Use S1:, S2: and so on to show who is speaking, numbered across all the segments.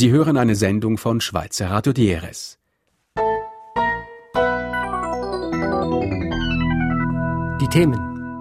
S1: Sie hören eine Sendung von Schweizer Radio DRS.
S2: Die Themen.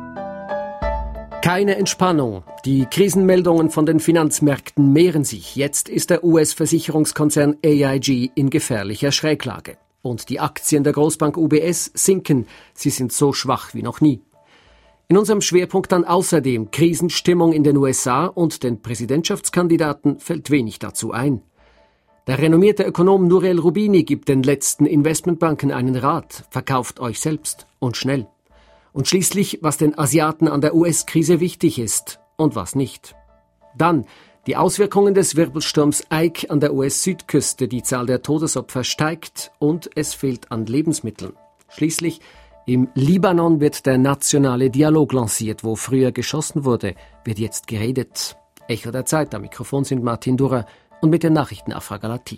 S2: Keine Entspannung. Die Krisenmeldungen von den Finanzmärkten mehren sich. Jetzt ist der US-Versicherungskonzern AIG in gefährlicher Schräglage. Und die Aktien der Großbank UBS sinken. Sie sind so schwach wie noch nie. In unserem Schwerpunkt dann außerdem Krisenstimmung in den USA und den Präsidentschaftskandidaten fällt wenig dazu ein. Der renommierte Ökonom Nouriel Roubini gibt den letzten Investmentbanken einen Rat: Verkauft euch selbst und schnell. Und schließlich, was den Asiaten an der US-Krise wichtig ist und was nicht. Dann die Auswirkungen des Wirbelsturms Ike an der US-Südküste. Die Zahl der Todesopfer steigt und es fehlt an Lebensmitteln. Schließlich im Libanon wird der nationale Dialog lanciert. Wo früher geschossen wurde, wird jetzt geredet. Echo der Zeit, am Mikrofon sind Martin Durrer und mit den Nachrichten Afra Galati.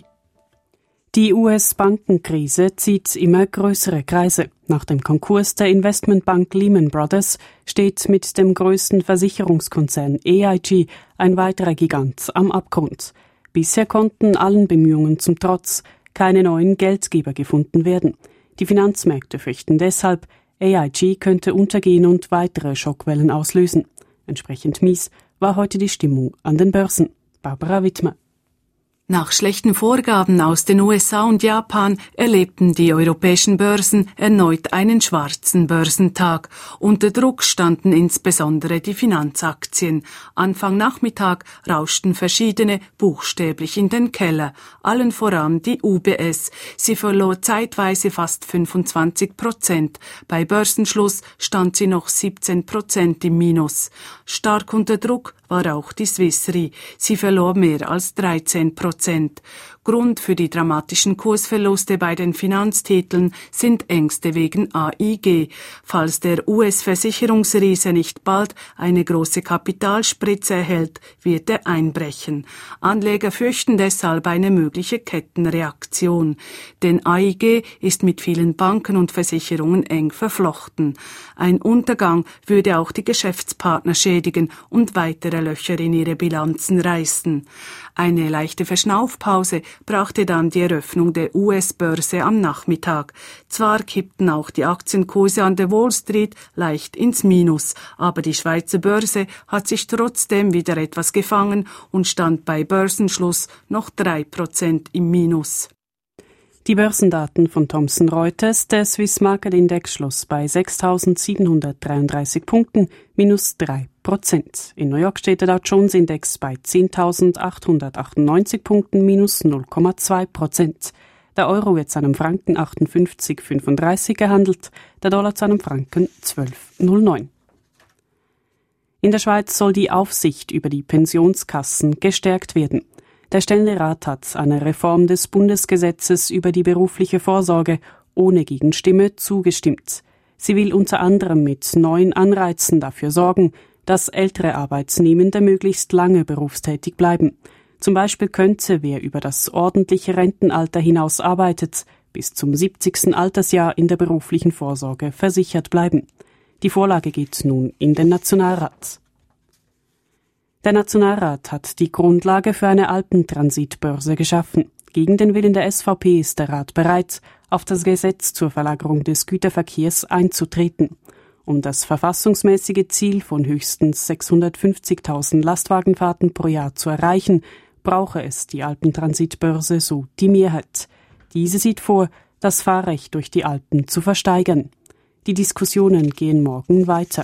S3: Die US-Bankenkrise zieht immer größere Kreise. Nach dem Konkurs der Investmentbank Lehman Brothers steht mit dem größten Versicherungskonzern AIG ein weiterer Gigant am Abgrund. Bisher konnten allen Bemühungen zum Trotz keine neuen Geldgeber gefunden werden. Die Finanzmärkte fürchten deshalb, AIG könnte untergehen und weitere Schockwellen auslösen. Entsprechend mies war heute die Stimmung an den Börsen. Barbara Wittmer.
S4: Nach schlechten Vorgaben aus den USA und Japan erlebten die europäischen Börsen erneut einen schwarzen Börsentag. Unter Druck standen insbesondere die Finanzaktien. Anfang Nachmittag rauschten verschiedene buchstäblich in den Keller. Allen voran die UBS. Sie verlor zeitweise fast 25%. Bei Börsenschluss stand sie noch 17% im Minus. Stark unter Druck war auch die Swiss Re. Sie verlor mehr als 13%. Grund für die dramatischen Kursverluste bei den Finanztiteln sind Ängste wegen AIG. Falls der US-Versicherungsriese nicht bald eine große Kapitalspritze erhält, wird er einbrechen. Anleger fürchten deshalb eine mögliche Kettenreaktion. Denn AIG ist mit vielen Banken und Versicherungen eng verflochten. Ein Untergang würde auch die Geschäftspartner schädigen und weitere Löcher in ihre Bilanzen reißen. Eine leichte Verschnaufpause brachte dann die Eröffnung der US-Börse am Nachmittag. Zwar kippten auch die Aktienkurse an der Wall Street leicht ins Minus, aber die Schweizer Börse hat sich trotzdem wieder etwas gefangen und stand bei Börsenschluss noch 3% im Minus.
S3: Die Börsendaten von Thomson Reuters: Der Swiss Market Index schloss bei 6.733 Punkten, minus 3%. In New York steht der Dow Jones Index bei 10.898 Punkten, minus 0,2%. Der Euro wird zu einem Franken 58,35 gehandelt, der Dollar zu einem Franken 12,09. In der Schweiz soll die Aufsicht über die Pensionskassen gestärkt werden. Der Ständerat hat einer Reform des Bundesgesetzes über die berufliche Vorsorge ohne Gegenstimme zugestimmt. Sie will unter anderem mit neuen Anreizen dafür sorgen, dass ältere Arbeitnehmende möglichst lange berufstätig bleiben. Zum Beispiel könnte, wer über das ordentliche Rentenalter hinaus arbeitet, bis zum 70. Altersjahr in der beruflichen Vorsorge versichert bleiben. Die Vorlage geht nun in den Nationalrat. Der Nationalrat hat die Grundlage für eine Alpentransitbörse geschaffen. Gegen den Willen der SVP ist der Rat bereit, auf das Gesetz zur Verlagerung des Güterverkehrs einzutreten. Um das verfassungsmäßige Ziel von höchstens 650.000 Lastwagenfahrten pro Jahr zu erreichen, brauche es die Alpentransitbörse, so die Mehrheit. Diese sieht vor, das Fahrrecht durch die Alpen zu versteigern. Die Diskussionen gehen morgen weiter.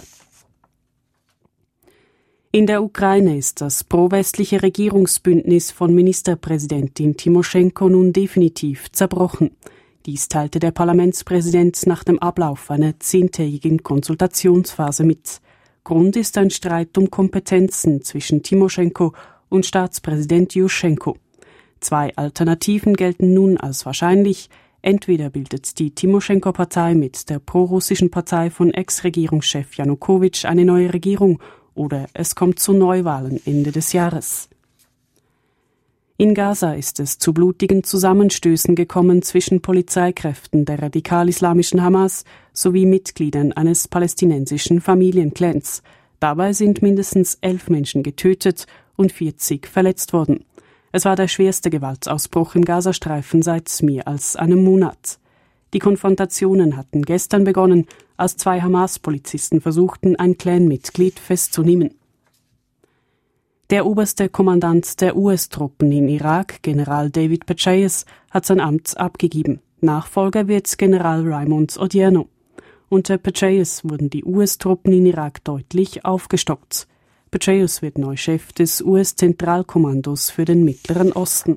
S3: In der Ukraine ist das pro-westliche Regierungsbündnis von Ministerpräsidentin Timoschenko nun definitiv zerbrochen. Dies teilte der Parlamentspräsident nach dem Ablauf einer 10-tägigen Konsultationsphase mit. Grund ist ein Streit um Kompetenzen zwischen Timoschenko und Staatspräsident Juschenko. 2 Alternativen gelten nun als wahrscheinlich. Entweder bildet die Timoschenko-Partei mit der prorussischen Partei von Ex-Regierungschef Janukowitsch eine neue Regierung, oder es kommt zu Neuwahlen Ende des Jahres. In Gaza ist es zu blutigen Zusammenstößen gekommen zwischen Polizeikräften der radikal-islamischen Hamas sowie Mitgliedern eines palästinensischen Familienclans. Dabei sind mindestens 11 Menschen getötet und 40 verletzt worden. Es war der schwerste Gewaltausbruch im Gazastreifen seit mehr als einem Monat. Die Konfrontationen hatten gestern begonnen, als 2 Hamas-Polizisten versuchten, ein Clan-Mitglied festzunehmen. Der oberste Kommandant der US-Truppen in Irak, General David Petraeus, hat sein Amt abgegeben. Nachfolger wird General Raymond Odierno. Unter Petraeus wurden die US-Truppen in Irak deutlich aufgestockt. Petraeus wird neu Chef des US-Zentralkommandos für den Mittleren Osten.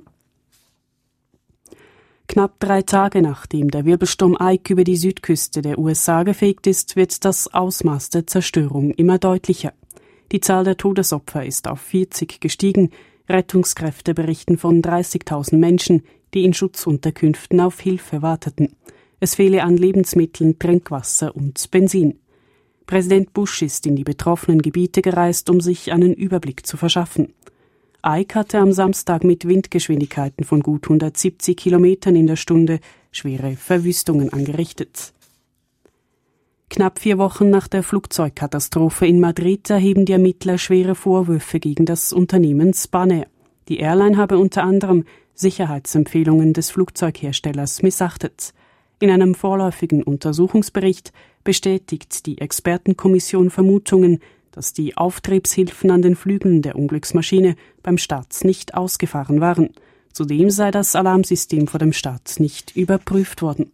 S3: Knapp 3 Tage nachdem der Wirbelsturm Ike über die Südküste der USA gefegt ist, wird das Ausmaß der Zerstörung immer deutlicher. Die Zahl der Todesopfer ist auf 40 gestiegen. Rettungskräfte berichten von 30.000 Menschen, die in Schutzunterkünften auf Hilfe warteten. Es fehle an Lebensmitteln, Trinkwasser und Benzin. Präsident Bush ist in die betroffenen Gebiete gereist, um sich einen Überblick zu verschaffen. Ike hatte am Samstag mit Windgeschwindigkeiten von gut 170 Kilometern in der Stunde schwere Verwüstungen angerichtet. Knapp 4 Wochen nach der Flugzeugkatastrophe in Madrid erheben die Ermittler schwere Vorwürfe gegen das Unternehmen Spanair. Die Airline habe unter anderem Sicherheitsempfehlungen des Flugzeugherstellers missachtet. In einem vorläufigen Untersuchungsbericht bestätigt die Expertenkommission Vermutungen, dass die Auftriebshilfen an den Flügeln der Unglücksmaschine beim Start nicht ausgefahren waren. Zudem sei das Alarmsystem vor dem Start nicht überprüft worden.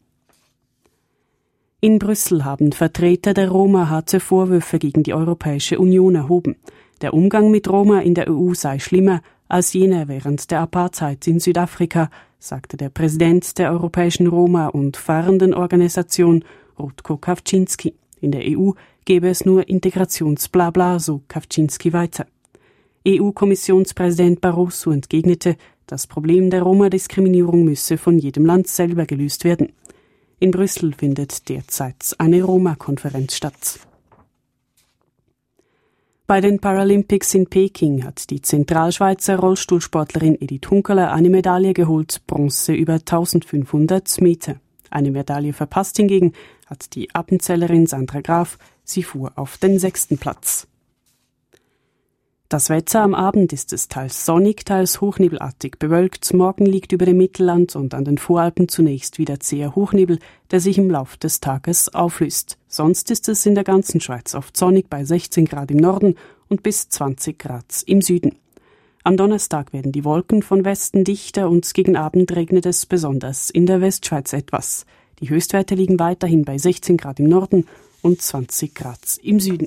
S3: In Brüssel haben Vertreter der Roma harte Vorwürfe gegen die Europäische Union erhoben. Der Umgang mit Roma in der EU sei schlimmer als jener während der Apartheid in Südafrika, sagte der Präsident der Europäischen Roma- und Fahrendenorganisation Rutko Kawczynski. In der EU gebe es nur Integrationsblabla, so Kawczynski weiter. EU-Kommissionspräsident Barroso entgegnete, das Problem der Roma-Diskriminierung müsse von jedem Land selber gelöst werden. In Brüssel findet derzeit eine Roma-Konferenz statt. Bei den Paralympics in Peking hat die Zentralschweizer Rollstuhlsportlerin Edith Hunkeler eine Medaille geholt, Bronze über 1500 Meter. Eine Medaille verpasst hingegen hat die Appenzellerin Sandra Graf. Sie fuhr auf den 6. Platz. Das Wetter: am Abend ist es teils sonnig, teils hochnebelartig bewölkt. Morgen liegt über dem Mittelland und an den Voralpen zunächst wieder zäher Hochnebel, der sich im Lauf des Tages auflöst. Sonst ist es in der ganzen Schweiz oft sonnig bei 16 Grad im Norden und bis 20 Grad im Süden. Am Donnerstag werden die Wolken von Westen dichter und gegen Abend regnet es besonders in der Westschweiz etwas. Die Höchstwerte liegen weiterhin bei 16 Grad im Norden und 20 Grad im Süden.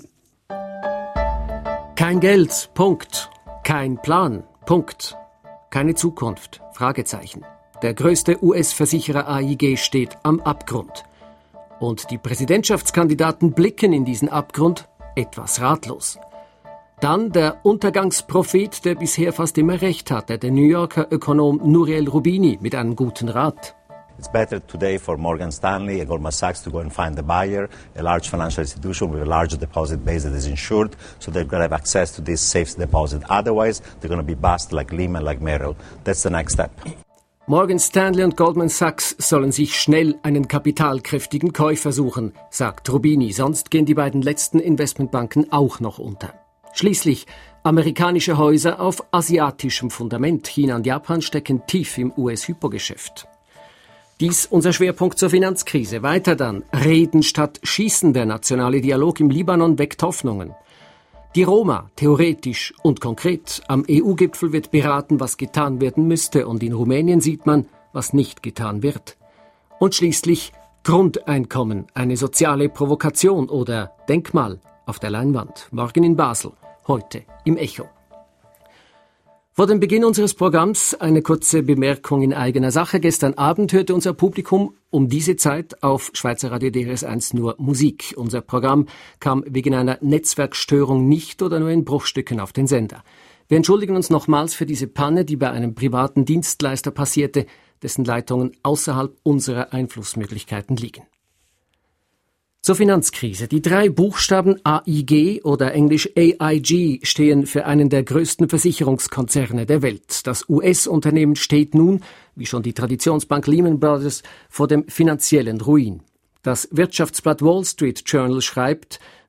S2: Kein Geld, Punkt. Kein Plan, Punkt. Keine Zukunft, Fragezeichen. Der größte US-Versicherer AIG steht am Abgrund. Und die Präsidentschaftskandidaten blicken in diesen Abgrund etwas ratlos. Dann der Untergangsprophet, der bisher fast immer recht hatte, der New Yorker Ökonom Nouriel Roubini mit einem guten Rat.
S5: It's better today for Morgan Stanley and Goldman Sachs to go and find a buyer, a large financial institution with a large deposit base that is insured, so they're going to have access to this safe deposit. Otherwise, they're going to be bust like Lehman, like Merrill. That's the next step.
S2: Morgan Stanley und Goldman Sachs sollen sich schnell einen kapitalkräftigen Käufer suchen, sagt Roubini, sonst gehen die beiden letzten Investmentbanken auch noch unter. Schließlich amerikanische Häuser auf asiatischem Fundament. China und Japan stecken tief im US-Hypogeschäft. Dies unser Schwerpunkt zur Finanzkrise. Weiter dann: Reden statt Schießen. Der nationale Dialog im Libanon weckt Hoffnungen. Die Roma, theoretisch und konkret. Am EU-Gipfel wird beraten, was getan werden müsste, und in Rumänien sieht man, was nicht getan wird. Und schließlich Grundeinkommen, eine soziale Provokation oder Denkmal auf der Leinwand. Morgen in Basel, heute im Echo. Vor dem Beginn unseres Programms eine kurze Bemerkung in eigener Sache. Gestern Abend hörte unser Publikum um diese Zeit auf Schweizer Radio DRS 1 nur Musik. Unser Programm kam wegen einer Netzwerkstörung nicht oder nur in Bruchstücken auf den Sender. Wir entschuldigen uns nochmals für diese Panne, die bei einem privaten Dienstleister passierte, dessen Leitungen außerhalb unserer Einflussmöglichkeiten liegen. Zur Finanzkrise. Die 3 Buchstaben AIG oder englisch AIG stehen für einen der größten Versicherungskonzerne der Welt. Das US-Unternehmen steht nun, wie schon die Traditionsbank Lehman Brothers, vor dem finanziellen Ruin. Das Wirtschaftsblatt Wall Street Journal schreibt,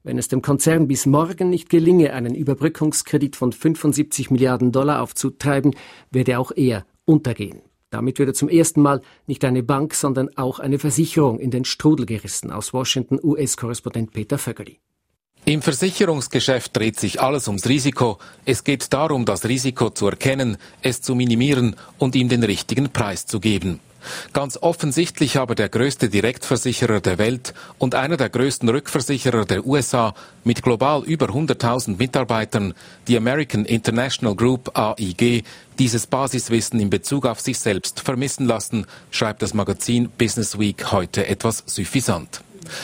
S2: Wenn es dem Konzern bis morgen nicht gelinge, einen Überbrückungskredit von 75 Milliarden Dollar aufzutreiben, werde auch er untergehen. Damit würde zum ersten Mal nicht eine Bank, sondern auch eine Versicherung in den Strudel gerissen. Aus Washington US-Korrespondent Peter Vögeli.
S6: Im Versicherungsgeschäft dreht sich alles ums Risiko. Es geht darum, das Risiko zu erkennen, es zu minimieren und ihm den richtigen Preis zu geben. Ganz offensichtlich aber der größte Direktversicherer der Welt und einer der größten Rückversicherer der USA mit global über 100.000 Mitarbeitern, die American International Group AIG, dieses Basiswissen in Bezug auf sich selbst vermissen lassen, schreibt das Magazin Business Week heute etwas suffisant.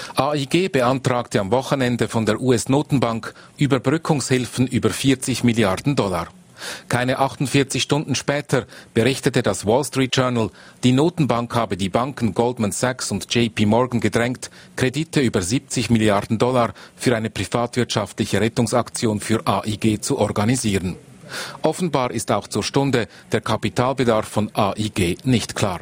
S6: AIG beantragte am Wochenende von der US-Notenbank Überbrückungshilfen über 40 Milliarden Dollar. Keine 48 Stunden später berichtete das Wall Street Journal, die Notenbank habe die Banken Goldman Sachs und JP Morgan gedrängt, Kredite über 70 Milliarden Dollar für eine privatwirtschaftliche Rettungsaktion für AIG zu organisieren. Offenbar ist auch zur Stunde der Kapitalbedarf von AIG nicht klar.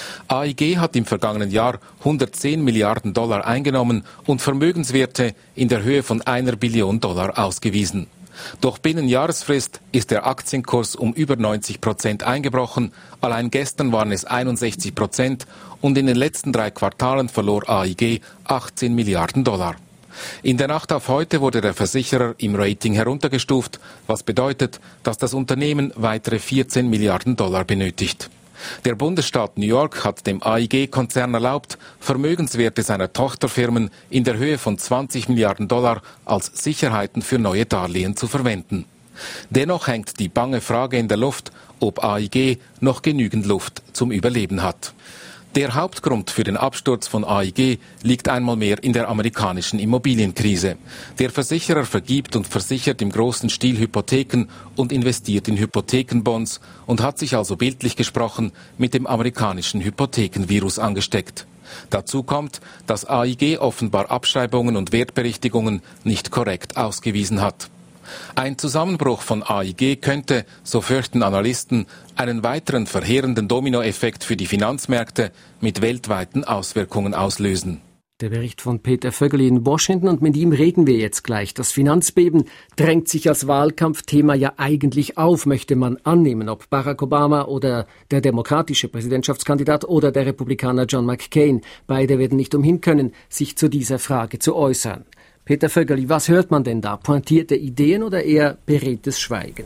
S6: AIG hat im vergangenen Jahr 110 Milliarden Dollar eingenommen und Vermögenswerte in der Höhe von 1 Billion Dollar ausgewiesen. Doch binnen Jahresfrist ist der Aktienkurs um über 90% eingebrochen. Allein gestern waren es 61% und in den letzten 3 Quartalen verlor AIG 18 Milliarden Dollar. In der Nacht auf heute wurde der Versicherer im Rating heruntergestuft, was bedeutet, dass das Unternehmen weitere 14 Milliarden Dollar benötigt. Der Bundesstaat New York hat dem AIG-Konzern erlaubt, Vermögenswerte seiner Tochterfirmen in der Höhe von 20 Milliarden Dollar als Sicherheiten für neue Darlehen zu verwenden. Dennoch hängt die bange Frage in der Luft, ob AIG noch genügend Luft zum Überleben hat. Der Hauptgrund für den Absturz von AIG liegt einmal mehr in der amerikanischen Immobilienkrise. Der Versicherer vergibt und versichert im großen Stil Hypotheken und investiert in Hypothekenbonds und hat sich also bildlich gesprochen mit dem amerikanischen Hypothekenvirus angesteckt. Dazu kommt, dass AIG offenbar Abschreibungen und Wertberichtigungen nicht korrekt ausgewiesen hat. Ein Zusammenbruch von AIG könnte, so fürchten Analysten, einen weiteren verheerenden Dominoeffekt für die Finanzmärkte mit weltweiten Auswirkungen auslösen.
S2: Der Bericht von Peter Vögeli in Washington und mit ihm reden wir jetzt gleich. Das Finanzbeben drängt sich als Wahlkampfthema ja eigentlich auf, möchte man annehmen, ob Barack Obama oder der demokratische Präsidentschaftskandidat oder der Republikaner John McCain. Beide werden nicht umhin können, sich zu dieser Frage zu äußern. Peter Vögeli, was hört man denn da? Pointierte Ideen oder eher beredtes Schweigen?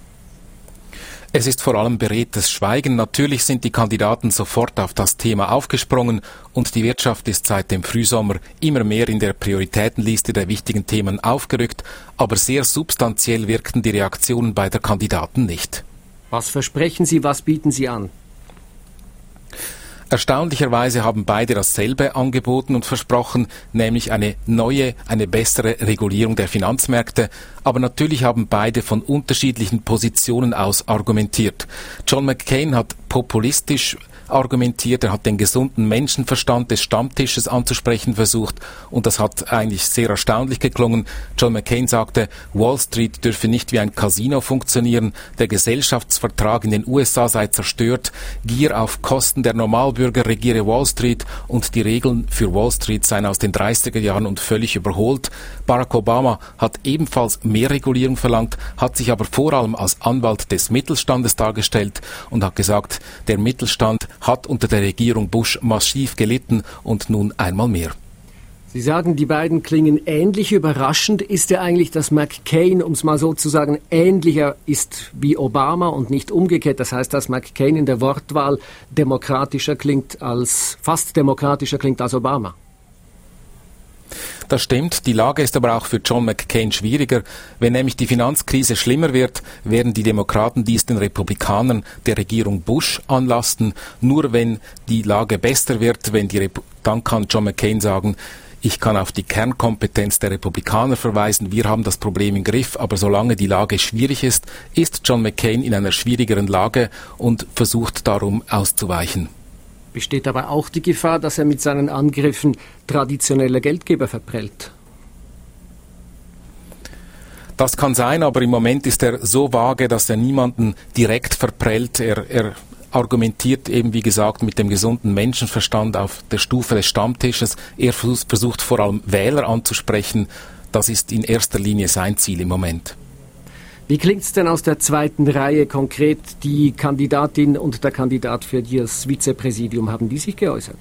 S6: Es ist vor allem beredtes Schweigen. Natürlich sind die Kandidaten sofort auf das Thema aufgesprungen und die Wirtschaft ist seit dem Frühsommer immer mehr in der Prioritätenliste der wichtigen Themen aufgerückt, aber sehr substanziell wirkten die Reaktionen beider Kandidaten nicht.
S2: Was versprechen Sie, was bieten Sie an?
S6: Erstaunlicherweise haben beide dasselbe angeboten und versprochen, nämlich eine neue, eine bessere Regulierung der Finanzmärkte. Aber natürlich haben beide von unterschiedlichen Positionen aus argumentiert. John McCain hat populistisch argumentiert, er hat den gesunden Menschenverstand des Stammtisches anzusprechen versucht und das hat eigentlich sehr erstaunlich geklungen. John McCain sagte, Wall Street dürfe nicht wie ein Casino funktionieren, der Gesellschaftsvertrag in den USA sei zerstört, Gier auf Kosten der Normalbürger regiere Wall Street und die Regeln für Wall Street seien aus den 30er Jahren und völlig überholt. Barack Obama hat ebenfalls mehr Regulierung verlangt, hat sich aber vor allem als Anwalt des Mittelstandes dargestellt und hat gesagt, der Mittelstand hat unter der Regierung Bush massiv gelitten und nun einmal mehr.
S2: Sie sagen, die beiden klingen ähnlich. Überraschend ist ja eigentlich, dass McCain, um es mal so zu sagen, ähnlicher ist wie Obama und nicht umgekehrt. Das heißt, dass McCain in der Wortwahl fast demokratischer klingt als Obama.
S6: Das stimmt, die Lage ist aber auch für John McCain schwieriger. Wenn nämlich die Finanzkrise schlimmer wird, werden die Demokraten dies den Republikanern der Regierung Bush anlasten. Nur wenn die Lage besser wird, dann kann John McCain sagen, ich kann auf die Kernkompetenz der Republikaner verweisen, wir haben das Problem im Griff, aber solange die Lage schwierig ist, ist John McCain in einer schwierigeren Lage und versucht darum auszuweichen.
S2: Besteht aber auch die Gefahr, dass er mit seinen Angriffen traditionelle Geldgeber verprellt?
S6: Das kann sein, aber im Moment ist er so vage, dass er niemanden direkt verprellt. Er argumentiert eben, wie gesagt, mit dem gesunden Menschenverstand auf der Stufe des Stammtisches. Er versucht vor allem Wähler anzusprechen, Das ist in erster Linie sein Ziel im Moment.
S2: Wie klingt's denn aus der zweiten Reihe konkret? Die Kandidatin und der Kandidat für das Vizepräsidium, haben die sich geäußert?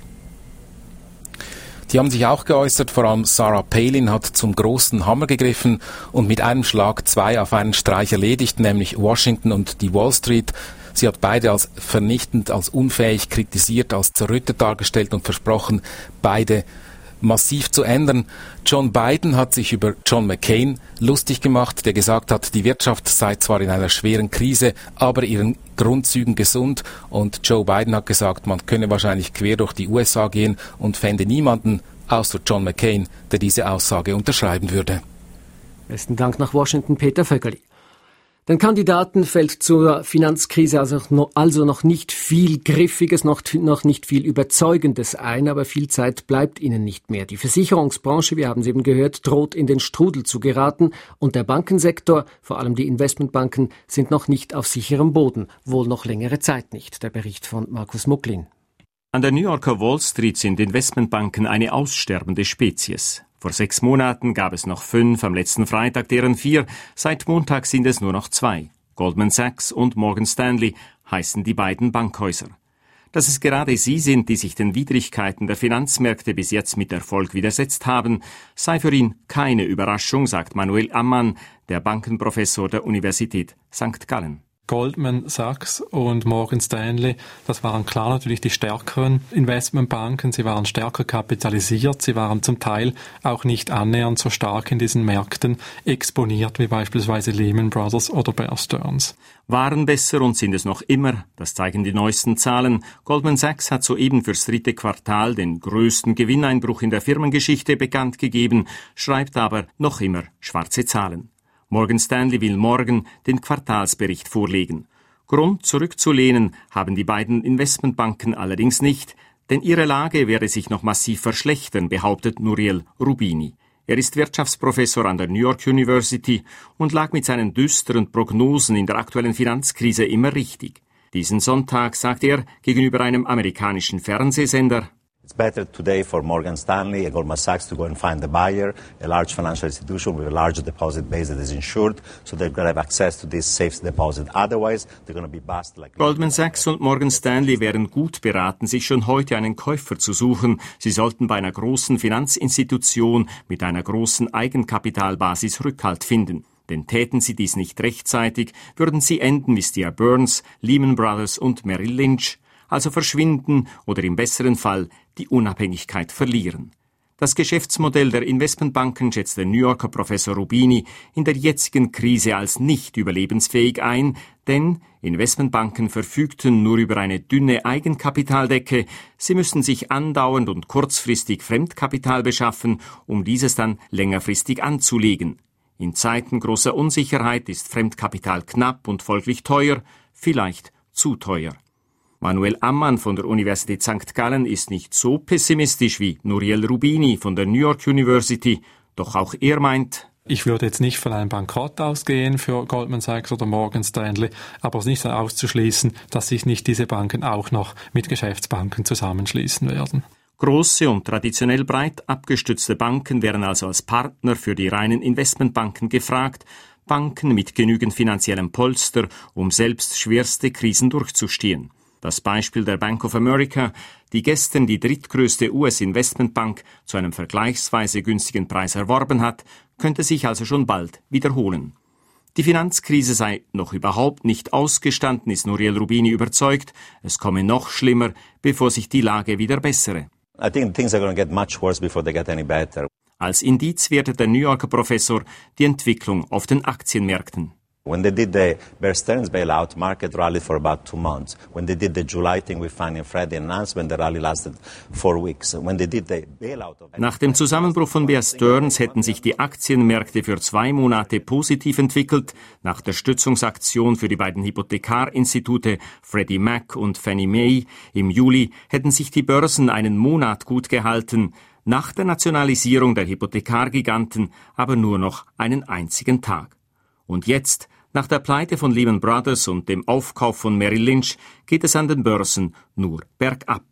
S6: Die haben sich auch geäußert, vor allem Sarah Palin hat zum großen Hammer gegriffen und mit einem Schlag 2 auf einen Streich erledigt, nämlich Washington und die Wall Street. Sie hat beide als vernichtend, als unfähig kritisiert, als zerrüttet dargestellt und versprochen, beide massiv zu ändern. John Biden hat sich über John McCain lustig gemacht, der gesagt hat, die Wirtschaft sei zwar in einer schweren Krise, aber ihren Grundzügen gesund. Und Joe Biden hat gesagt, man könne wahrscheinlich quer durch die USA gehen und fände niemanden, außer John McCain, der diese Aussage unterschreiben würde.
S2: Besten Dank nach Washington, Peter Vöckerli. Den Kandidaten fällt zur Finanzkrise also noch nicht viel Griffiges, noch nicht viel Überzeugendes ein, aber viel Zeit bleibt ihnen nicht mehr. Die Versicherungsbranche, wir haben es eben gehört, droht in den Strudel zu geraten und der Bankensektor, vor allem die Investmentbanken, sind noch nicht auf sicherem Boden, wohl noch längere Zeit nicht. Der Bericht von Markus Mucklin.
S7: An der New Yorker Wall Street sind Investmentbanken eine aussterbende Spezies. Vor 6 Monaten gab es noch 5, am letzten Freitag deren 4, seit Montag sind es nur noch 2. Goldman Sachs und Morgan Stanley heißen die beiden Bankhäuser. Dass es gerade sie sind, die sich den Widrigkeiten der Finanzmärkte bis jetzt mit Erfolg widersetzt haben, sei für ihn keine Überraschung, sagt Manuel Ammann, der Bankenprofessor der Universität St. Gallen.
S8: Goldman Sachs und Morgan Stanley, das waren klar natürlich die stärkeren Investmentbanken. Sie waren stärker kapitalisiert. Sie waren zum Teil auch nicht annähernd so stark in diesen Märkten exponiert wie beispielsweise Lehman Brothers oder Bear Stearns.
S7: Waren besser und sind es noch immer, das zeigen die neuesten Zahlen. Goldman Sachs hat soeben fürs 3. Quartal den größten Gewinneinbruch in der Firmengeschichte bekannt gegeben, schreibt aber noch immer schwarze Zahlen. Morgan Stanley will morgen den Quartalsbericht vorlegen. Grund zurückzulehnen haben die beiden Investmentbanken allerdings nicht, denn ihre Lage werde sich noch massiv verschlechtern, behauptet Nouriel Roubini. Er ist Wirtschaftsprofessor an der New York University und lag mit seinen düsteren Prognosen in der aktuellen Finanzkrise immer richtig. Diesen Sonntag sagt er gegenüber einem amerikanischen Fernsehsender:
S5: It's better today for Morgan Stanley and Goldman Sachs to go and find a buyer, a large financial institution with a large deposit base that is insured, so they're going to have access to this safe deposit. Otherwise, they're going to be bust like...
S7: Goldman Sachs und Morgan Stanley wären gut beraten, sich schon heute einen Käufer zu suchen. Sie sollten bei einer großen Finanzinstitution mit einer großen Eigenkapitalbasis Rückhalt finden. Denn täten sie dies nicht rechtzeitig, würden sie enden wie Steer Burns, Lehman Brothers und Merrill Lynch. Also verschwinden oder im besseren Fall die Unabhängigkeit verlieren. Das Geschäftsmodell der Investmentbanken schätzt der New Yorker Professor Roubini in der jetzigen Krise als nicht überlebensfähig ein, denn Investmentbanken verfügten nur über eine dünne Eigenkapitaldecke, sie müssen sich andauernd und kurzfristig Fremdkapital beschaffen, um dieses dann längerfristig anzulegen. In Zeiten großer Unsicherheit ist Fremdkapital knapp und folglich teuer, vielleicht zu teuer. Manuel Ammann von der Universität St. Gallen ist nicht so pessimistisch wie Nouriel Roubini von der New York University, doch auch er meint:
S8: Ich würde jetzt nicht von einem Bankrott ausgehen für Goldman Sachs oder Morgan Stanley, aber es ist nicht auszuschließen, dass sich nicht diese Banken auch noch mit Geschäftsbanken zusammenschließen werden.
S7: Große und traditionell breit abgestützte Banken wären also als Partner für die reinen Investmentbanken gefragt, Banken mit genügend finanziellem Polster, um selbst schwerste Krisen durchzustehen. Das Beispiel der Bank of America, die gestern die drittgrößte US-Investmentbank zu einem vergleichsweise günstigen Preis erworben hat, könnte sich also schon bald wiederholen. Die Finanzkrise sei noch überhaupt nicht ausgestanden, ist Nouriel Roubini überzeugt. Es komme noch schlimmer, bevor sich die Lage wieder bessere.
S5: I think things are going to get much worse before they get any better.
S7: Als Indiz wertet der New Yorker Professor die Entwicklung auf den Aktienmärkten.
S5: When they did the Bear Stearns bailout, market rallied for about 2 months. When they did the July thing with Fannie and Freddie announcement, the rally lasted 4 weeks. When they did the bailout of...
S7: Nach dem Zusammenbruch von Bear Stearns hätten sich die Aktienmärkte für 2 Monate positiv entwickelt. Nach der Stützungsaktion für die beiden Hypothekarinstitute Freddie Mac und Fannie Mae im Juli hätten sich die Börsen einen Monat gut gehalten. Nach der Nationalisierung der Hypothekargiganten aber nur noch einen einzigen Tag. Und jetzt, nach der Pleite von Lehman Brothers und dem Aufkauf von Merrill Lynch, geht es an den Börsen nur bergab.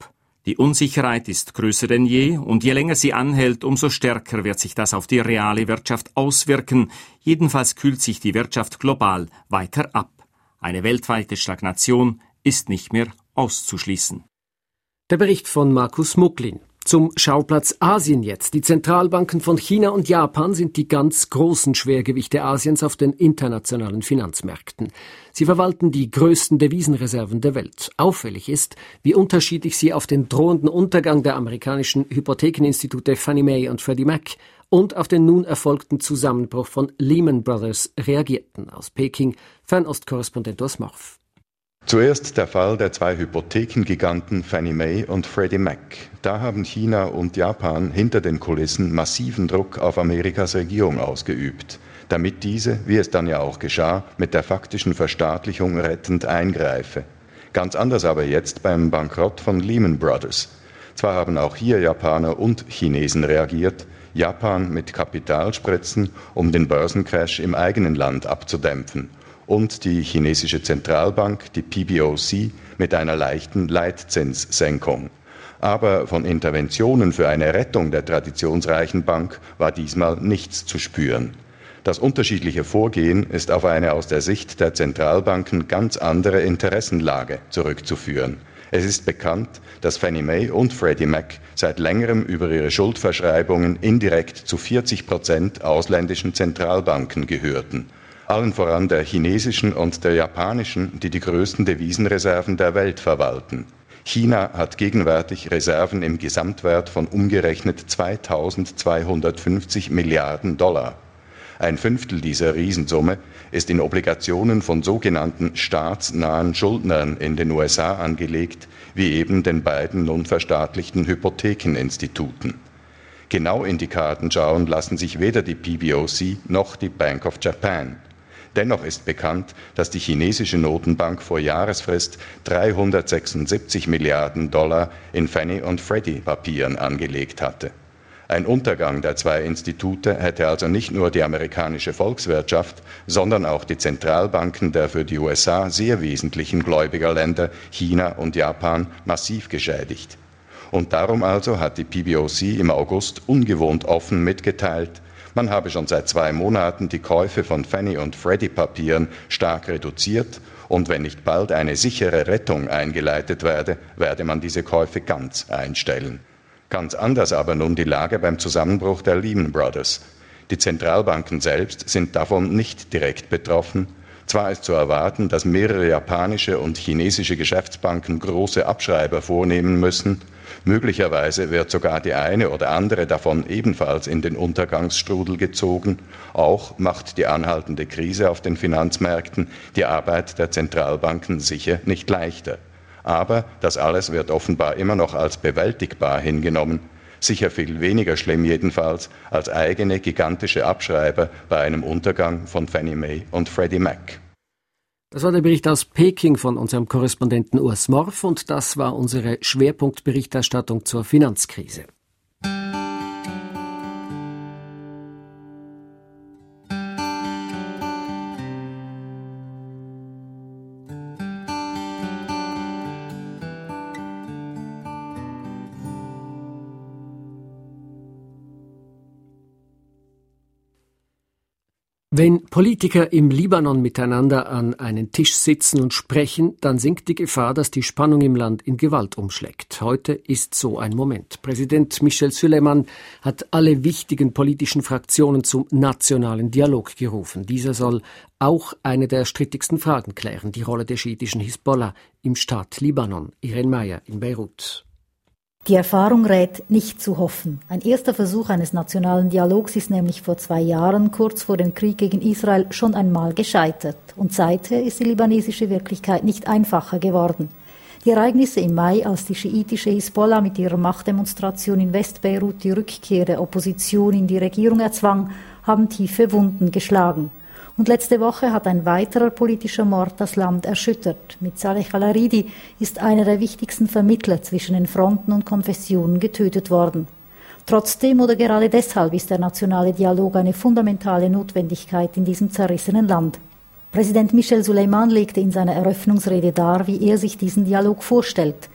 S7: Die Unsicherheit ist größer denn je und je länger sie anhält, umso stärker wird sich das auf die reale Wirtschaft auswirken. Jedenfalls kühlt sich die Wirtschaft global weiter ab. Eine weltweite Stagnation ist nicht mehr auszuschließen.
S2: Der Bericht von Markus Mucklin. Zum Schauplatz Asien jetzt. Die Zentralbanken von China und Japan sind die ganz großen Schwergewichte Asiens auf den internationalen Finanzmärkten. Sie verwalten die größten Devisenreserven der Welt. Auffällig ist, wie unterschiedlich sie auf den drohenden Untergang der amerikanischen Hypothekeninstitute Fannie Mae und Freddie Mac und auf den nun erfolgten Zusammenbruch von Lehman Brothers reagierten. Aus Peking, Fernost-Korrespondent Urs Morf.
S9: Zuerst der Fall der zwei Hypothekengiganten Fannie Mae und Freddie Mac. Da haben China und Japan hinter den Kulissen massiven Druck auf Amerikas Regierung ausgeübt, damit diese, wie es dann ja auch geschah, mit der faktischen Verstaatlichung rettend eingreife. Ganz anders aber jetzt beim Bankrott von Lehman Brothers. Zwar haben auch hier Japaner und Chinesen reagiert, Japan mit Kapitalspritzen, um den Börsencrash im eigenen Land abzudämpfen. Und die chinesische Zentralbank, die PBOC, mit einer leichten Leitzinssenkung. Aber von Interventionen für eine Rettung der traditionsreichen Bank war diesmal nichts zu spüren. Das unterschiedliche Vorgehen ist auf eine aus der Sicht der Zentralbanken ganz andere Interessenlage zurückzuführen. Es ist bekannt, dass Fannie Mae und Freddie Mac seit längerem über ihre Schuldverschreibungen indirekt zu 40% ausländischen Zentralbanken gehörten. Allen voran der chinesischen und der japanischen, die die größten Devisenreserven der Welt verwalten. China hat gegenwärtig Reserven im Gesamtwert von umgerechnet 2.250 Milliarden $. Ein Fünftel dieser Riesensumme ist in Obligationen von sogenannten staatsnahen Schuldnern in den USA angelegt, wie eben den beiden nun verstaatlichten Hypothekeninstituten. Genau in die Karten schauen lassen sich weder die PBOC noch die Bank of Japan. Dennoch ist bekannt, dass die chinesische Notenbank vor Jahresfrist 376 Milliarden $ in Fannie und Freddie Papieren angelegt hatte. Ein Untergang der zwei Institute hätte also nicht nur die amerikanische Volkswirtschaft, sondern auch die Zentralbanken der für die USA sehr wesentlichen Gläubigerländer China und Japan massiv geschädigt. Und darum also hat die PBOC im August ungewohnt offen mitgeteilt, man habe schon seit 2 Monaten die Käufe von Fannie und Freddie Papieren stark reduziert und wenn nicht bald eine sichere Rettung eingeleitet werde, werde man diese Käufe ganz einstellen. Ganz anders aber nun die Lage beim Zusammenbruch der Lehman Brothers. Die Zentralbanken selbst sind davon nicht direkt betroffen. Zwar ist zu erwarten, dass mehrere japanische und chinesische Geschäftsbanken große Abschreiber vornehmen müssen. Möglicherweise wird sogar die eine oder andere davon ebenfalls in den Untergangsstrudel gezogen. Auch macht die anhaltende Krise auf den Finanzmärkten die Arbeit der Zentralbanken sicher nicht leichter. Aber das alles wird offenbar immer noch als bewältigbar hingenommen. Sicher viel weniger schlimm jedenfalls als eigene gigantische Abschreiber bei einem Untergang von Fannie Mae und Freddie Mac.
S2: Das war der Bericht aus Peking von unserem Korrespondenten Urs Morf und das war unsere Schwerpunktberichterstattung zur Finanzkrise. Wenn Politiker im Libanon miteinander an einen Tisch sitzen und sprechen, dann sinkt die Gefahr, dass die Spannung im Land in Gewalt umschlägt. Heute ist so ein Moment. Präsident Michel Süleyman hat alle wichtigen politischen Fraktionen zum nationalen Dialog gerufen. Dieser soll auch eine der strittigsten Fragen klären, die Rolle der schiitischen Hisbollah im Staat Libanon. Irene Meyer in Beirut.
S10: Die Erfahrung rät, nicht zu hoffen. Ein erster Versuch eines nationalen Dialogs ist nämlich vor 2 Jahren, kurz vor dem Krieg gegen Israel, schon einmal gescheitert. Und seither ist die libanesische Wirklichkeit nicht einfacher geworden. Die Ereignisse im Mai, als die schiitische Hisbollah mit ihrer Machtdemonstration in Westbeirut die Rückkehr der Opposition in die Regierung erzwang, haben tiefe Wunden geschlagen. Und letzte Woche hat ein weiterer politischer Mord das Land erschüttert. Mit Saleh al-Aridi ist einer der wichtigsten Vermittler zwischen den Fronten und Konfessionen getötet worden. Trotzdem oder gerade deshalb ist der nationale Dialog eine fundamentale Notwendigkeit in diesem zerrissenen Land. Präsident Michel Süleyman legte in seiner Eröffnungsrede dar, wie er sich diesen Dialog vorstellt.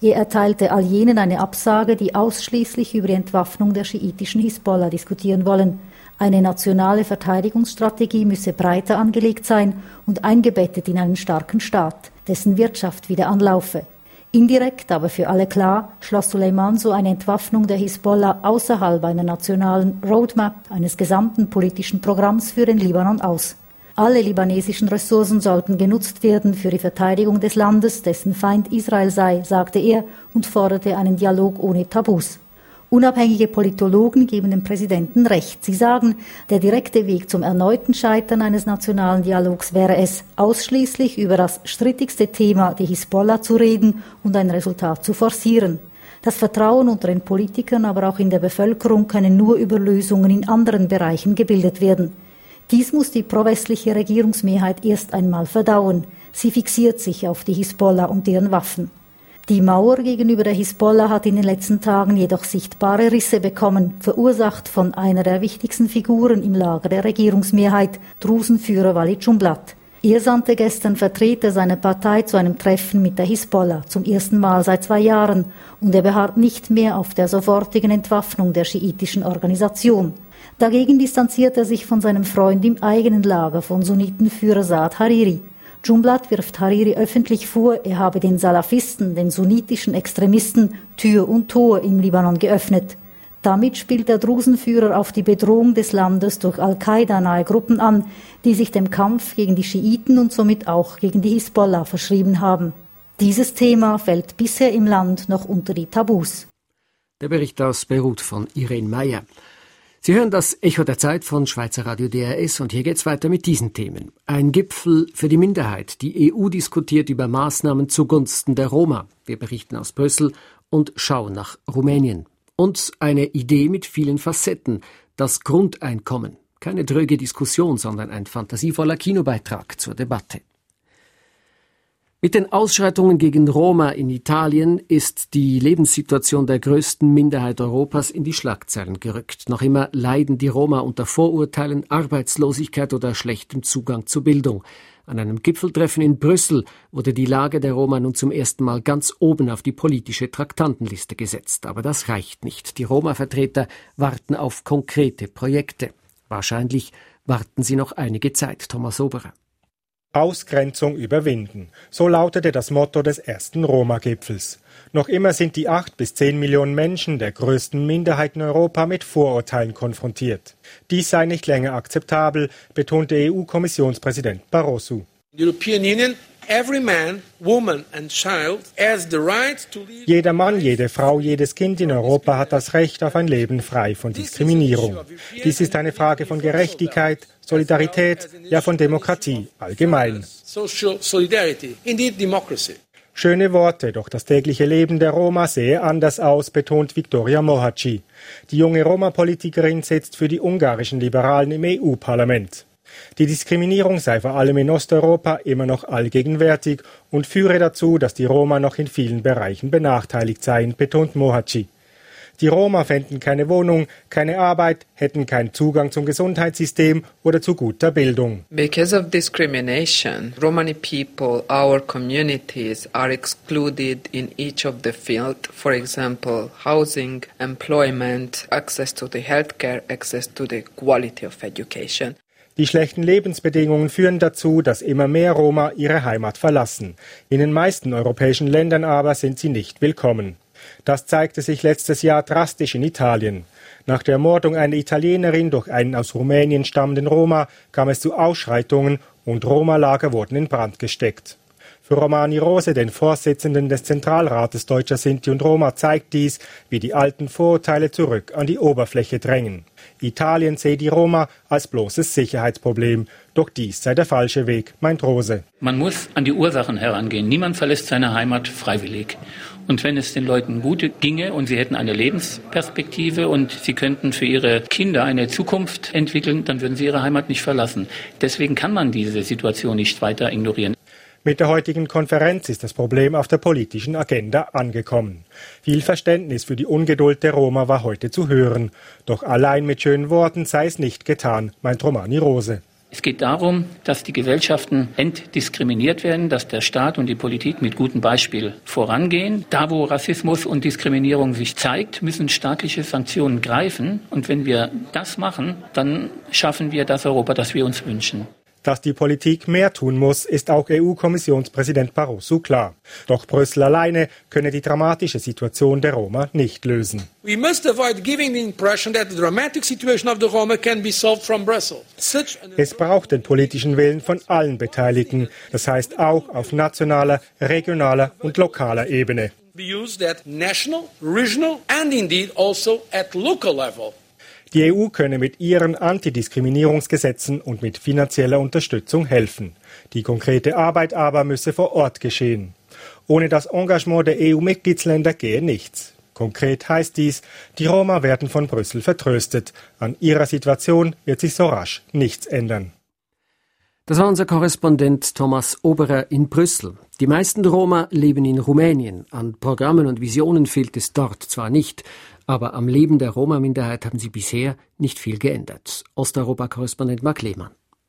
S10: Er erteilte all jenen eine Absage, die ausschließlich über die Entwaffnung der schiitischen Hisbollah diskutieren wollen. Eine nationale Verteidigungsstrategie müsse breiter angelegt sein und eingebettet in einen starken Staat, dessen Wirtschaft wieder anlaufe. Indirekt, aber für alle klar, schloss Suleiman so eine Entwaffnung der Hisbollah außerhalb einer nationalen Roadmap, eines gesamten politischen Programms für den Libanon aus. Alle libanesischen Ressourcen sollten genutzt werden für die Verteidigung des Landes, dessen Feind Israel sei, sagte er und forderte einen Dialog ohne Tabus. Unabhängige Politologen geben dem Präsidenten recht. Sie sagen, der direkte Weg zum erneuten Scheitern eines nationalen Dialogs wäre es, ausschließlich über das strittigste Thema, die Hisbollah, zu reden und ein Resultat zu forcieren. Das Vertrauen unter den Politikern, aber auch in der Bevölkerung können nur über Lösungen in anderen Bereichen gebildet werden. Dies muss die pro-westliche Regierungsmehrheit erst einmal verdauen. Sie fixiert sich auf die Hisbollah und deren Waffen. Die Mauer gegenüber der Hisbollah hat in den letzten Tagen jedoch sichtbare Risse bekommen, verursacht von einer der wichtigsten Figuren im Lager der Regierungsmehrheit, Drusenführer Walid Jumblat. Er sandte gestern Vertreter seiner Partei zu einem Treffen mit der Hisbollah, zum ersten Mal seit 2 Jahren, und er beharrt nicht mehr auf der sofortigen Entwaffnung der schiitischen Organisation. Dagegen distanziert er sich von seinem Freund im eigenen Lager, von Sunnitenführer Saad Hariri. Jumblat wirft Hariri öffentlich vor, er habe den Salafisten, den sunnitischen Extremisten, Tür und Tor im Libanon geöffnet. Damit spielt der Drusenführer auf die Bedrohung des Landes durch Al-Qaida-nahe Gruppen an, die sich dem Kampf gegen die Schiiten und somit auch gegen die Hisbollah verschrieben haben. Dieses Thema fällt bisher im Land noch unter die Tabus.
S2: Der Bericht aus Beirut von Irene Meyer. Sie hören das Echo der Zeit von Schweizer Radio DRS und hier geht's weiter mit diesen Themen. Ein Gipfel für die Minderheit. Die EU diskutiert über Maßnahmen zugunsten der Roma. Wir berichten aus Brüssel und schauen nach Rumänien. Und eine Idee mit vielen Facetten. Das Grundeinkommen. Keine dröge Diskussion, sondern ein fantasievoller Kinobeitrag zur Debatte. Mit den Ausschreitungen gegen Roma in Italien ist die Lebenssituation der größten Minderheit Europas in die Schlagzeilen gerückt. Noch immer leiden die Roma unter Vorurteilen, Arbeitslosigkeit oder schlechtem Zugang zur Bildung. An einem Gipfeltreffen in Brüssel wurde die Lage der Roma nun zum ersten Mal ganz oben auf die politische Traktantenliste gesetzt. Aber das reicht nicht. Die Roma-Vertreter warten auf konkrete Projekte. Wahrscheinlich warten sie noch einige Zeit. Thomas Oberer.
S11: Ausgrenzung überwinden. So lautete das Motto des ersten Roma-Gipfels. Noch immer sind die 8 bis 10 Millionen Menschen der größten Minderheit in Europa mit Vorurteilen konfrontiert. Dies sei nicht länger akzeptabel, betonte EU-Kommissionspräsident Barroso. Jeder Mann, jede Frau, jedes Kind in Europa hat das Recht auf ein Leben frei von Diskriminierung. Dies ist eine Frage von Gerechtigkeit, Solidarität, ja von Demokratie allgemein. Schöne Worte, doch das tägliche Leben der Roma sehe anders aus, betont Victoria Mohaci. Die junge Roma-Politikerin sitzt für die ungarischen Liberalen im EU-Parlament. Die Diskriminierung sei vor allem in Osteuropa immer noch allgegenwärtig und führe dazu, dass die Roma noch in vielen Bereichen benachteiligt seien, betont Mohaci. Die Roma fänden keine Wohnung, keine Arbeit, hätten keinen Zugang zum Gesundheitssystem oder zu guter Bildung.
S12: Because of discrimination, Romani people, our communities are excluded in each of the fields. For example, housing, employment, access to the healthcare, access to the quality of education.
S11: Die schlechten Lebensbedingungen führen dazu, dass immer mehr Roma ihre Heimat verlassen. In den meisten europäischen Ländern aber sind sie nicht willkommen. Das zeigte sich letztes Jahr drastisch in Italien. Nach der Ermordung einer Italienerin durch einen aus Rumänien stammenden Roma kam es zu Ausschreitungen und Roma-Lager wurden in Brand gesteckt. Für Romani Rose, den Vorsitzenden des Zentralrates Deutscher Sinti und Roma, zeigt dies, wie die alten Vorurteile zurück an die Oberfläche drängen. Italien sehe die Roma als bloßes Sicherheitsproblem. Doch dies sei der falsche Weg, meint Rose.
S13: Man muss an die Ursachen herangehen. Niemand verlässt seine Heimat freiwillig. Und wenn es den Leuten gut ginge und sie hätten eine Lebensperspektive und sie könnten für ihre Kinder eine Zukunft entwickeln, dann würden sie ihre Heimat nicht verlassen. Deswegen kann man diese Situation nicht weiter ignorieren.
S11: Mit der heutigen Konferenz ist das Problem auf der politischen Agenda angekommen. Viel Verständnis für die Ungeduld der Roma war heute zu hören. Doch allein mit schönen Worten sei es nicht getan, meint Romani Rose.
S13: Es geht darum, dass die Gesellschaften entdiskriminiert werden, dass der Staat und die Politik mit gutem Beispiel vorangehen. Da, wo Rassismus und Diskriminierung sich zeigt, müssen staatliche Sanktionen greifen. Und wenn wir das machen, dann schaffen wir das Europa, das wir uns wünschen.
S11: Dass die Politik mehr tun muss, ist auch EU-Kommissionspräsident Barroso klar. Doch Brüssel alleine könne die dramatische Situation der Roma nicht lösen.
S14: We must avoid giving the impression that the dramatic situation of the Roma can be solved from Brussels.
S11: Es braucht den politischen Willen von allen Beteiligten, das heißt auch auf nationaler, regionaler und lokaler Ebene.
S14: Be used at national, regional and indeed also at local level.
S11: Die EU könne mit ihren Antidiskriminierungsgesetzen und mit finanzieller Unterstützung helfen. Die konkrete Arbeit aber müsse vor Ort geschehen. Ohne das Engagement der EU-Mitgliedsländer gehe nichts. Konkret heißt dies, die Roma werden von Brüssel vertröstet. An ihrer Situation wird sich so rasch nichts ändern.
S2: Das war unser Korrespondent Thomas Oberer in Brüssel. Die meisten Roma leben in Rumänien. An Programmen und Visionen fehlt es dort zwar nicht, aber am Leben der Roma-Minderheit haben sie bisher nicht viel geändert. Osteuropa-Korrespondent Marc Lehmann.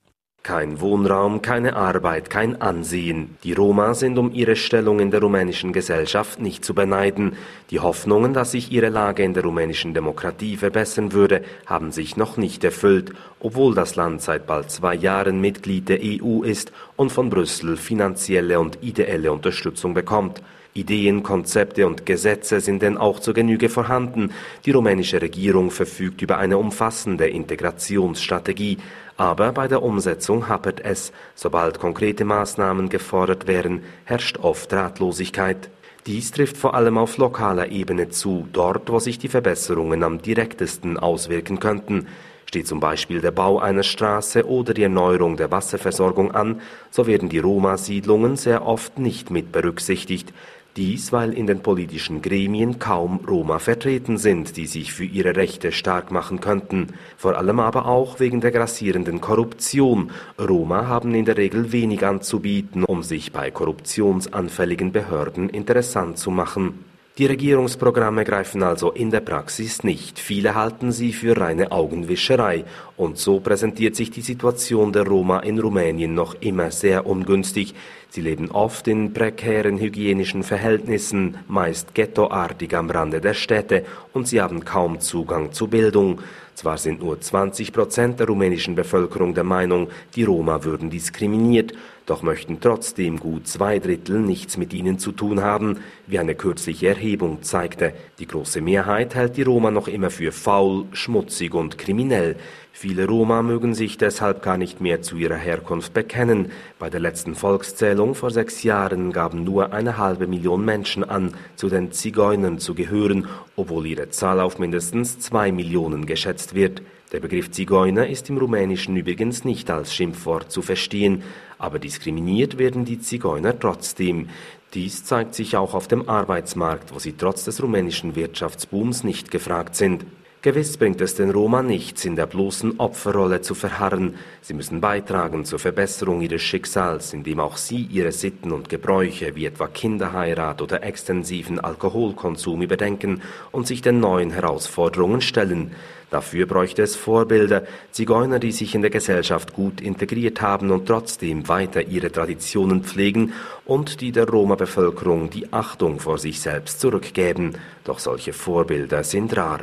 S15: Kein Wohnraum, keine Arbeit, kein Ansehen. Die Roma sind um ihre Stellung in der rumänischen Gesellschaft nicht zu beneiden. Die Hoffnungen, dass sich ihre Lage in der rumänischen Demokratie verbessern würde, haben sich noch nicht erfüllt, obwohl das Land seit bald 2 Jahren Mitglied der EU ist und von Brüssel finanzielle und ideelle Unterstützung bekommt. Ideen, Konzepte und Gesetze sind denn auch zur Genüge vorhanden. Die rumänische Regierung verfügt über eine umfassende Integrationsstrategie. Aber bei der Umsetzung hapert es. Sobald konkrete Maßnahmen gefordert werden, herrscht oft Ratlosigkeit. Dies trifft vor allem auf lokaler Ebene zu, dort, wo sich die Verbesserungen am direktesten auswirken könnten. Steht zum Beispiel der Bau einer Straße oder die Erneuerung der Wasserversorgung an, so werden die Roma-Siedlungen sehr oft nicht mit berücksichtigt. Dies, weil in den politischen Gremien kaum Roma vertreten sind, die sich für ihre Rechte stark machen könnten. Vor allem aber auch wegen der grassierenden Korruption. Roma haben in der Regel wenig anzubieten, um sich bei korruptionsanfälligen Behörden interessant zu machen. Die Regierungsprogramme greifen also in der Praxis nicht. Viele halten sie für reine Augenwischerei. Und so präsentiert sich die Situation der Roma in Rumänien noch immer sehr ungünstig. Sie leben oft in prekären hygienischen Verhältnissen, meist ghettoartig am Rande der Städte, und sie haben kaum Zugang zu Bildung. Zwar sind nur 20% der rumänischen Bevölkerung der Meinung, die Roma würden diskriminiert, doch möchten trotzdem gut 2/3 nichts mit ihnen zu tun haben, wie eine kürzliche Erhebung zeigte. Die große Mehrheit hält die Roma noch immer für faul, schmutzig und kriminell. Viele Roma mögen sich deshalb gar nicht mehr zu ihrer Herkunft bekennen. Bei der letzten Volkszählung vor 6 Jahren gaben nur 1,5 Million Menschen an, zu den Zigeunern zu gehören, obwohl ihre Zahl auf mindestens 2 Millionen geschätzt wird. Der Begriff Zigeuner ist im Rumänischen übrigens nicht als Schimpfwort zu verstehen, aber diskriminiert werden die Zigeuner trotzdem. Dies zeigt sich auch auf dem Arbeitsmarkt, wo sie trotz des rumänischen Wirtschaftsbooms nicht gefragt sind. Gewiss bringt es den Roma nichts, in der bloßen Opferrolle zu verharren. Sie müssen beitragen zur Verbesserung ihres Schicksals, indem auch sie ihre Sitten und Gebräuche wie etwa Kinderheirat oder extensiven Alkoholkonsum überdenken und sich den neuen Herausforderungen stellen. Dafür bräuchte es Vorbilder, Zigeuner, die sich in der Gesellschaft gut integriert haben und trotzdem weiter ihre Traditionen pflegen und die der Roma-Bevölkerung die Achtung vor sich selbst zurückgeben. Doch solche Vorbilder sind rar.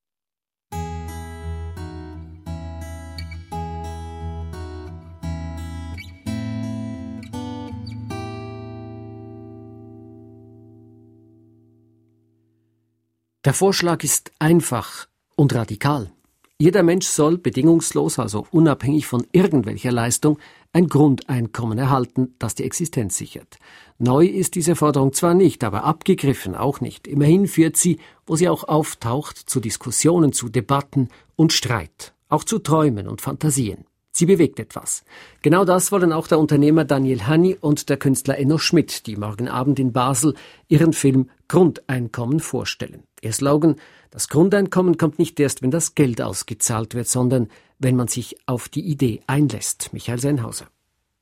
S2: Der Vorschlag ist einfach und radikal. Jeder Mensch soll bedingungslos, also unabhängig von irgendwelcher Leistung, ein Grundeinkommen erhalten, das die Existenz sichert. Neu ist diese Forderung zwar nicht, aber abgegriffen auch nicht. Immerhin führt sie, wo sie auch auftaucht, zu Diskussionen, zu Debatten und Streit, auch zu Träumen und Fantasien. Sie bewegt etwas. Genau das wollen auch der Unternehmer Daniel Hanni und der Künstler Enno Schmidt, die morgen Abend in Basel ihren Film Grundeinkommen vorstellen. Ihr Slogan: Das Grundeinkommen kommt nicht erst, wenn das Geld ausgezahlt wird, sondern wenn man sich auf die Idee einlässt. Michael Sennhauser.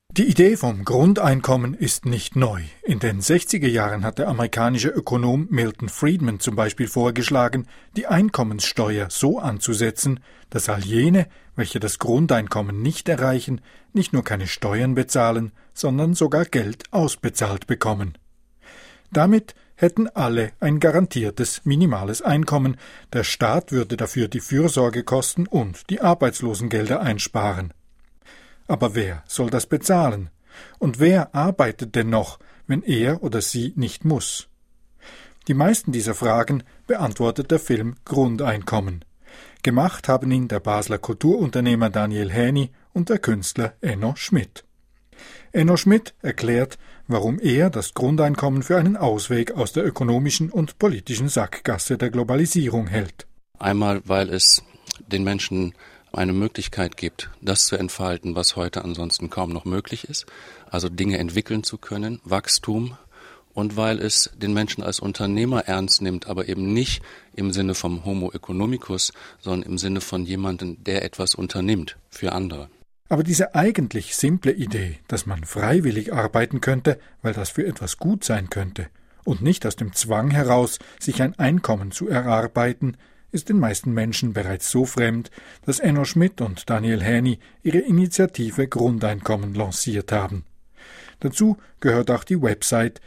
S16: Die Idee vom Grundeinkommen ist nicht neu. In den 60er Jahren hat der amerikanische Ökonom Milton Friedman zum Beispiel vorgeschlagen, die Einkommenssteuer so anzusetzen, dass all jene, welche das Grundeinkommen nicht erreichen, nicht nur keine Steuern bezahlen, sondern sogar Geld ausbezahlt bekommen. Damit hätten alle ein garantiertes minimales Einkommen. Der Staat würde dafür die Fürsorgekosten und die Arbeitslosengelder einsparen. Aber wer soll das bezahlen? Und wer arbeitet denn noch, wenn er oder sie nicht muss? Die meisten dieser Fragen beantwortet der Film Grundeinkommen. Gemacht haben ihn der Basler Kulturunternehmer Daniel Häni und der Künstler Enno Schmidt. Enno Schmidt erklärt, warum er das Grundeinkommen für einen Ausweg aus der ökonomischen und politischen Sackgasse der Globalisierung hält.
S17: Einmal, weil es den Menschen eine Möglichkeit gibt, das zu entfalten, was heute ansonsten kaum noch möglich ist, also Dinge entwickeln zu können, Wachstum, und weil es den Menschen als Unternehmer ernst nimmt, aber eben nicht im Sinne vom Homo economicus, sondern im Sinne von jemandem, der etwas unternimmt für andere.
S16: Aber diese eigentlich simple Idee, dass man freiwillig arbeiten könnte, weil das für etwas gut sein könnte, und nicht aus dem Zwang heraus, sich ein Einkommen zu erarbeiten, ist den meisten Menschen bereits so fremd, dass Enno Schmidt und Daniel Häni ihre Initiative Grundeinkommen lanciert haben. Dazu gehört auch die Website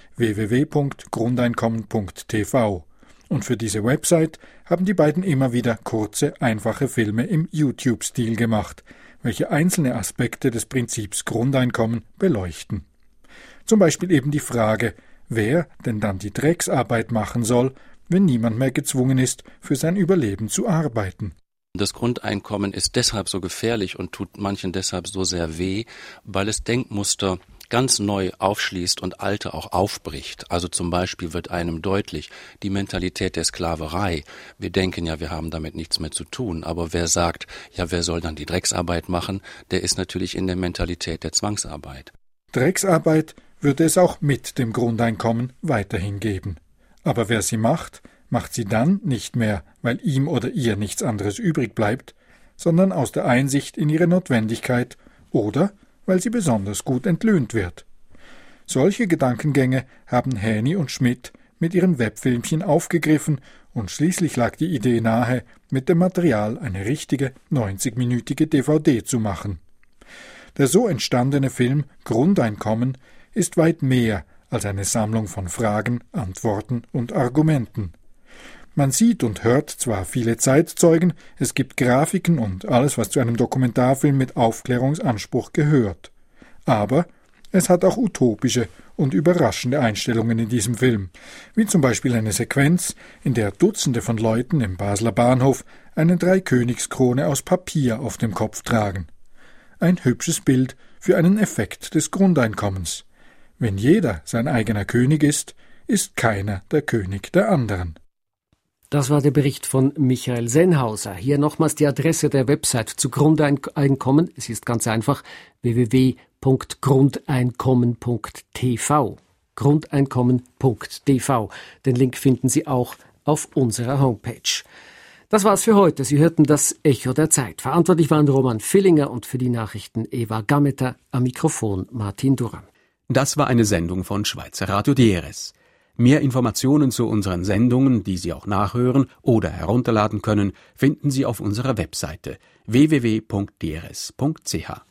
S16: www.grundeinkommen.tv. Und für diese Website haben die beiden immer wieder kurze, einfache Filme im YouTube-Stil gemacht, welche einzelne Aspekte des Prinzips Grundeinkommen beleuchten. Zum Beispiel eben die Frage, wer denn dann die Drecksarbeit machen soll, wenn niemand mehr gezwungen ist, für sein Überleben zu arbeiten.
S17: Das Grundeinkommen ist deshalb so gefährlich und tut manchen deshalb so sehr weh, weil es Denkmuster ganz neu aufschließt und alte auch aufbricht. Also zum Beispiel wird einem deutlich, die Mentalität der Sklaverei. Wir denken ja, wir haben damit nichts mehr zu tun. Aber wer sagt, ja, wer soll dann die Drecksarbeit machen, der ist natürlich in der Mentalität der Zwangsarbeit.
S16: Drecksarbeit würde es auch mit dem Grundeinkommen weiterhin geben. Aber wer sie macht, macht sie dann nicht mehr, weil ihm oder ihr nichts anderes übrig bleibt, sondern aus der Einsicht in ihre Notwendigkeit oder weil sie besonders gut entlöhnt wird. Solche Gedankengänge haben Häni und Schmidt mit ihren Webfilmchen aufgegriffen und schließlich lag die Idee nahe, mit dem Material eine richtige 90-minütige DVD zu machen. Der so entstandene Film Grundeinkommen ist weit mehr als eine Sammlung von Fragen, Antworten und Argumenten. Man sieht und hört zwar viele Zeitzeugen, es gibt Grafiken und alles, was zu einem Dokumentarfilm mit Aufklärungsanspruch gehört. Aber es hat auch utopische und überraschende Einstellungen in diesem Film, wie zum Beispiel eine Sequenz, in der Dutzende von Leuten im Basler Bahnhof eine Dreikönigskrone aus Papier auf dem Kopf tragen. Ein hübsches Bild für einen Effekt des Grundeinkommens. Wenn jeder sein eigener König ist, ist keiner der König der anderen.
S2: Das war der Bericht von Michael Sennhauser. Hier nochmals die Adresse der Website zu Grundeinkommen. Es ist ganz einfach www.grundeinkommen.tv. Grundeinkommen.tv. Den Link finden Sie auch auf unserer Homepage. Das war's für heute. Sie hörten das Echo der Zeit. Verantwortlich waren Roman Villinger und für die Nachrichten Eva Gameter, am Mikrofon Martin Durran.
S1: Das war eine Sendung von Schweizer Radio DRS. Mehr Informationen zu unseren Sendungen, die Sie auch nachhören oder herunterladen können, finden Sie auf unserer Webseite www.drs.ch.